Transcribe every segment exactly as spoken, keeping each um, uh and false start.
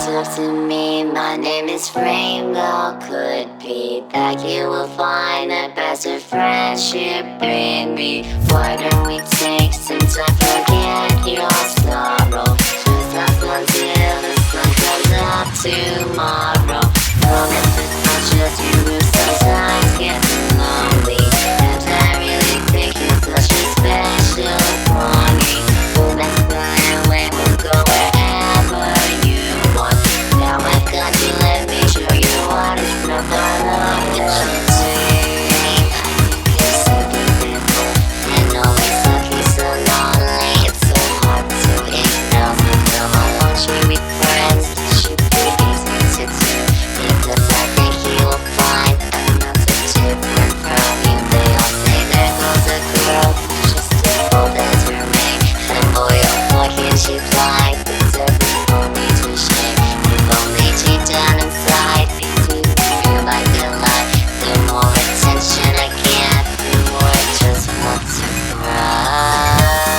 talk to me, my name is Rainbow. Could be that you will find a better friendship in me. Why don't we take some time, forget your sorrow? Just last until the sun comes up tomorrow. Promise it's not just you who sometimes get lonely, and I really think you're such a special pony. Let's fly away, we'll go wherever you want. Now I got you, let me show you what it's not all of the shit. You're so beautiful and always looking so lonely. It's so hard to ignore. Come on, won't you be friends? It should be easy to do, because I think you will find I'm not so different from you. They all say there goes a girl, just as bold as her mate. And boy, oh boy, can she fly? It's every only to shame. If only deep down inside it do feel like a lie. The more attention I get, the more I just want to cry.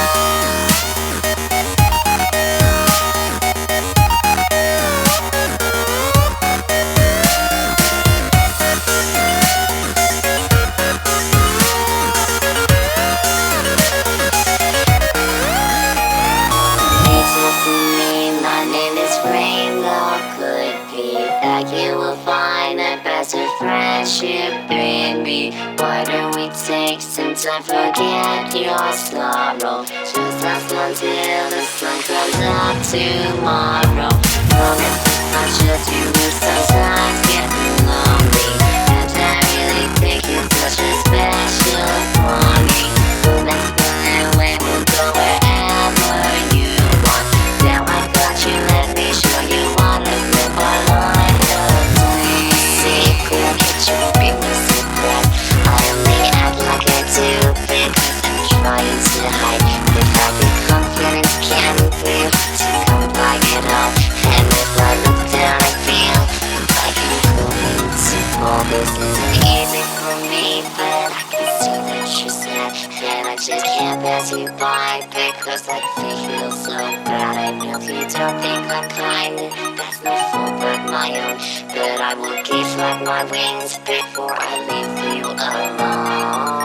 Hey, talk to me, my name is Rainbow. Could be that you will find a better friendship in me. Why don't we take some time, forget your sorrow? Just last until the sun comes up tomorrow. Promise it's not just you who sometimes get lonely, and I really think you're such a special pony. Let's fly away, we'll go wherever you want. Now I got you, let me show you what I live my life of. Secret, it's your biggest secret. I only act like I do because I'm trying to hide. If I be confident, can't be to come by it all. And if I look down, I feel like I'm going to fall. This isn't easy for me, but I can see that you're sad, and I just can't pass you by because I feel so bad. I know you don't think I'm kind, that's no fault but my own, but I will give up my wings before I leave you alone.